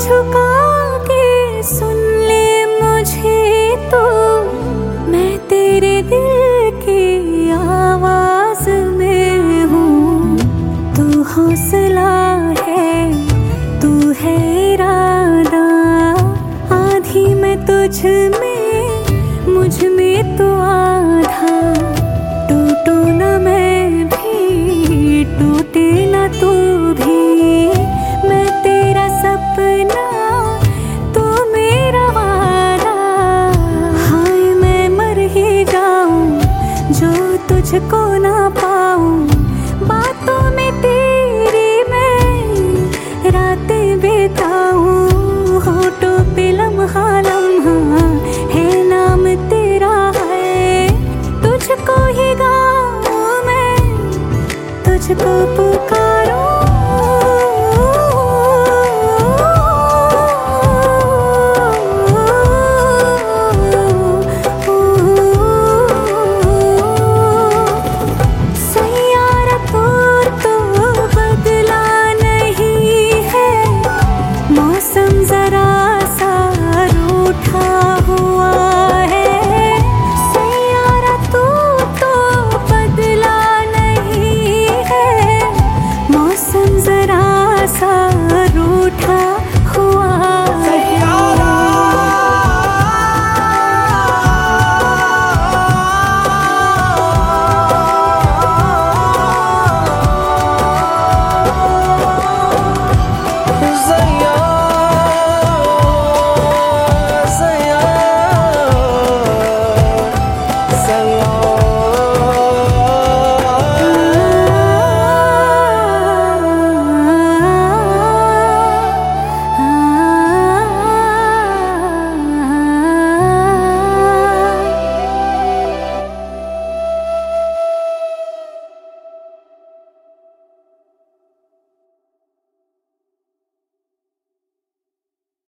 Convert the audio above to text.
झुका के सुन ले मुझे तो, मैं तेरे दिल की आवाज में हूँ। तू हौसला है, तू है इरादा, आधी मैं तुझ में, मुझ में तो आधा। टूटू न मैं भी, टूटे न तू भी, मैं तेरा सपना, तू मेरा वादा। हाय मैं मर ही जाऊं जो तुझको ना पाऊं, बातों में तेरी मैं रातें बिताऊं। होठों पे लम्हा लम्हा है नाम तेरा है, तुझको ही गाऊं मैं, तुझको पुकारूं। सैयारा तो बदला नहीं है, मौसम जरा सा रूठा हुआ है। सैयारा तो बदला नहीं है, मौसम जरा सा रूठा